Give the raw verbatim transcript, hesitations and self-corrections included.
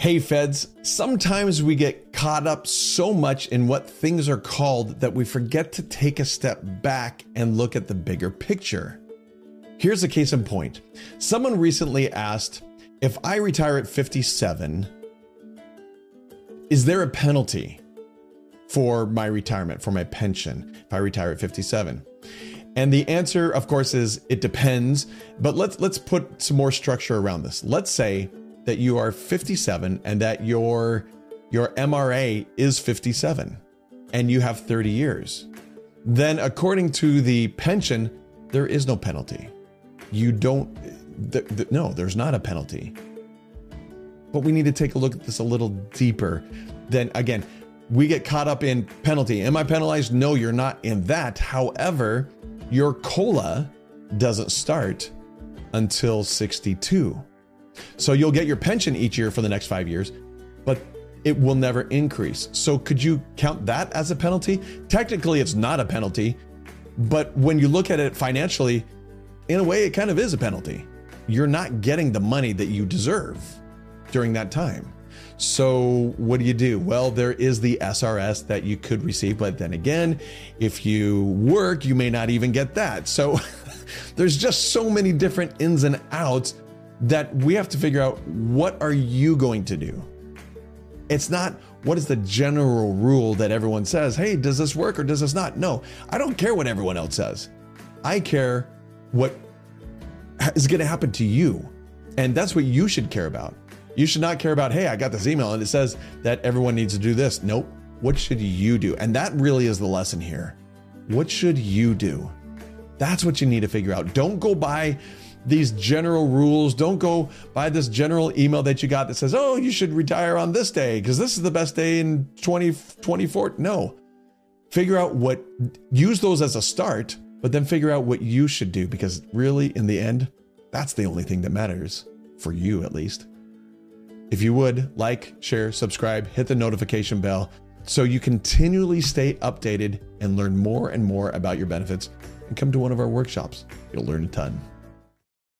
Hey feds, sometimes we get caught up so much in what things are called that we forget to take a step back and look at the bigger picture. Here's a case in point. Someone recently asked, if I retire at fifty-seven, is there a penalty for my retirement, for my pension, if I retire at fifty-seven? And the answer, of course, is it depends, but let's let's put some more structure around this. Let's say that you are fifty-seven and that your your M R A is fifty-seven and you have thirty years. Then according to the pension, there is no penalty. You don't, th- th- no, there's not a penalty. But we need to take a look at this a little deeper. Then again, we get caught up in penalty. Am I penalized? No, you're not in that. However, your COLA doesn't start until sixty-two. So you'll get your pension each year for the next five years, but it will never increase. So could you count that as a penalty? Technically, it's not a penalty, but when you look at it financially, in a way, it kind of is a penalty. You're not getting the money that you deserve during that time. So what do you do? Well, there is the S R S that you could receive, but then again, if you work, you may not even get that. So there's just so many different ins and outs that we have to figure out, what are you going to do? It's not what is the general rule that everyone says, hey, does this work or does this not? No, I don't care what everyone else says. I care what is going to happen to you. And that's what you should care about. You should not care about, hey, I got this email and it says that everyone needs to do this. Nope. What should you do? And that really is the lesson here. What should you do? That's what you need to figure out. Don't go by these general rules. Don't go by this general email that you got that says, oh, you should retire on this day because this is the best day in twenty twenty-four. No, figure out what, use those as a start, but then figure out what you should do, because really in the end, that's the only thing that matters for you, at least. If you would like, share, subscribe, hit the notification bell so you continually stay updated and learn more and more about your benefits, and come to one of our workshops. You'll learn a ton.